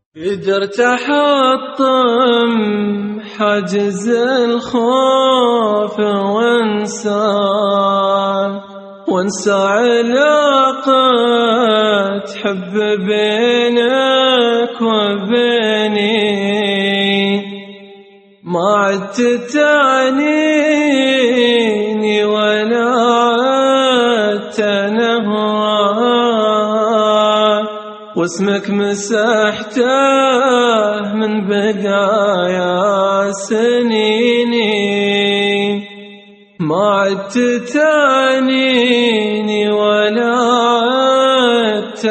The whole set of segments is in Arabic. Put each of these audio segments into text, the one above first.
قدرت أحطم حاجز الخوف وانسى علاقة حب بينك وبيني. ما عدت تعنيني ولا عدت نهواك، واسمك مسحته من بقايا سنيني. ما عدت تعنيني ولا عدت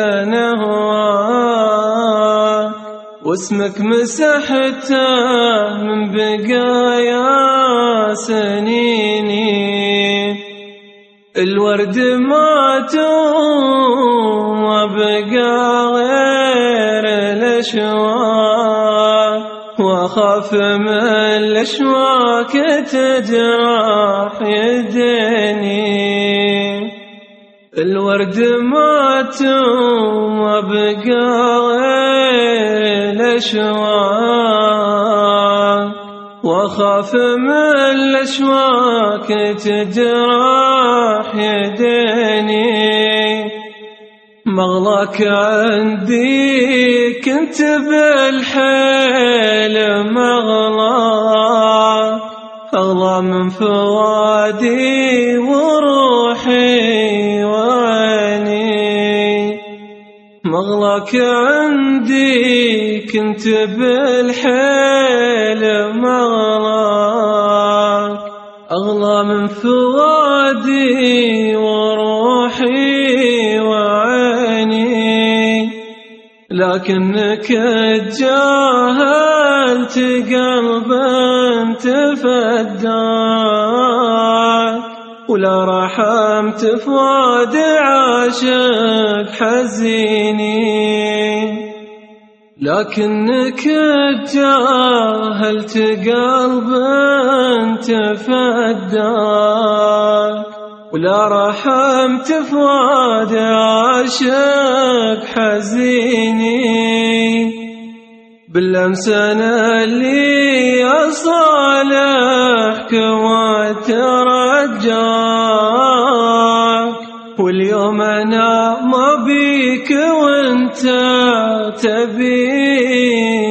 نهواك، واسمك مسحته من بقايا سنيني. الورد مات وما بقى غير الأشواك، وأخاف من الأشواك تجرح يديني. الورد مات وما بقى غير الأشواك، وأخاف من الأشواك تجرح يديني. مغلاك عندي كنت بالحيل مغلاك، أغلى من فؤادي وروحي وعيني. مغلاك عندي كنت بالحيل مغلاك، أغلى من فؤادي وروحي وعيني. لكنك تجاهلت قلبا تفداك، ولا رحمت فؤاد عاشق حزيني. لكنك تجاهلت قلبا تفداك، ولا رحمت فؤاد عاشق حزيني. بالأمس أنا اللي أصالحك وأترجاك، واليوم أنا ما بيك وانت تبيني.